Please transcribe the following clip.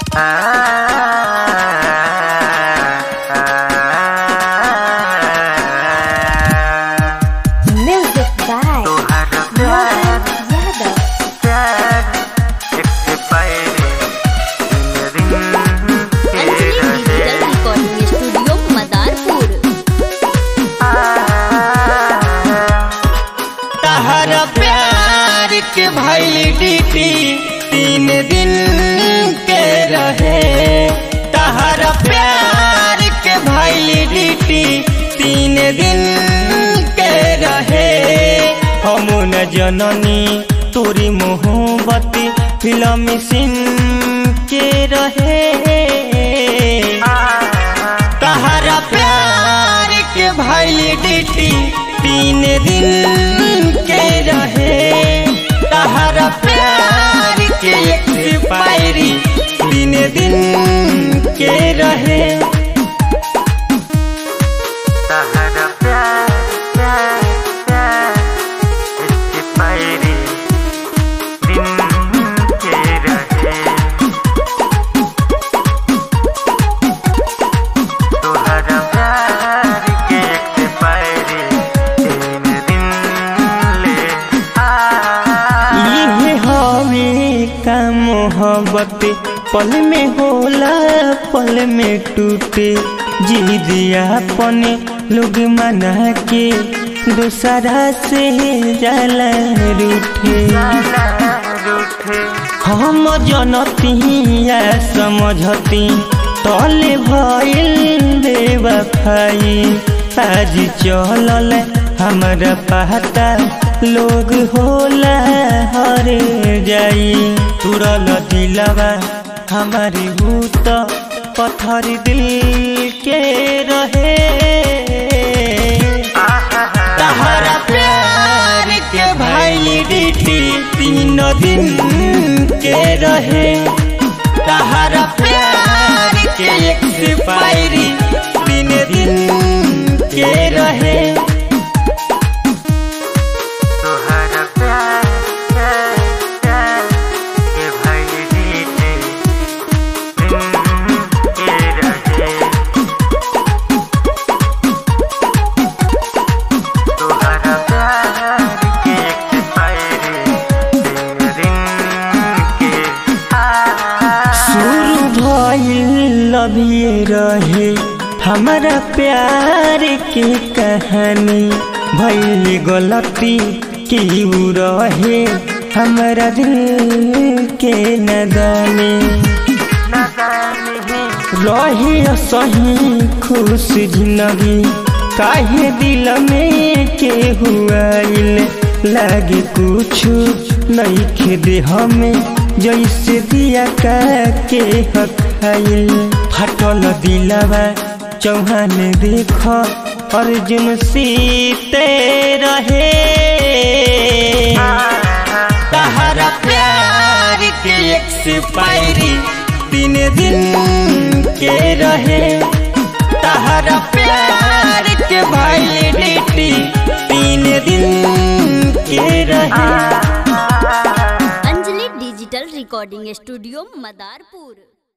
के वैलिडिटी 3 दिन के रहे। तहरा प्यार के वैलिडिटी 3 दिन के रहे। हम न जननी तोरी मोहब्बत फिल्म सीन के रहे। तहरा प्यार के वैलिडिटी 3 दिन के रहे। तहरा प्यार के एक्सपायरी 3 दिन के रहे। तहरा प्यार एक्सपायरी 3 के रहे। तोहरा प्यार के एक्सपायरी 3 दिन ले का मोहब्बत पल में होला पल में टूटे। जी दिया अपने लोग मना के दूसरा से जाला रूठे। हम जनती या समझती तले भइल बेवफाई। आज चलल हमरा पता लोग होला हर जाई। तुरल दिलवा हमारी भूत पत्थर दिल के रहे। तहरा प्यार के वैलिडिटी 3 दिन के रहे। तहरा प्यार के एक्सपायरी 3 दिन के रहे। लभिए रहे हमारा प्यार के कहानी। भइल गलती की रहे हमारा दिल के नदानी। रहे सही खुश जिंदगी काहे दिल में के हुआइल। लागे कुछ नहीं खेदे हमें जैसे दिया के हखाइल। फटल दिलवा चौहान देख अर्जुन सीते रहे। तहरा प्यार के एक्सपायरी 3 दिन के रहे। तहरा प्यार के वैलिडिटी 3 दिन के रहे। Anjali digital recording studio Madarpur.